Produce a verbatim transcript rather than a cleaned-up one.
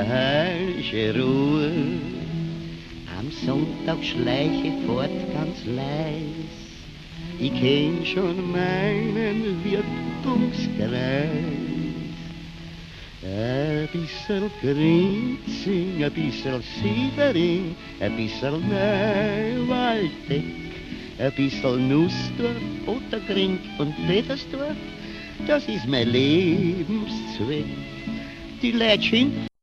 herrliche Ruhe. Am Sonntag schleiche fort ganz leis, ich kenn schon meinen Wirkungskreis. Ein bisschen Grinzing, ein bisschen Sievering, ein bisschen Neuwaldeck, ein bisschen Nussdorf, Otterkring und Petersdorf, das ist mein Lebenszweck. Die Leute schimpfen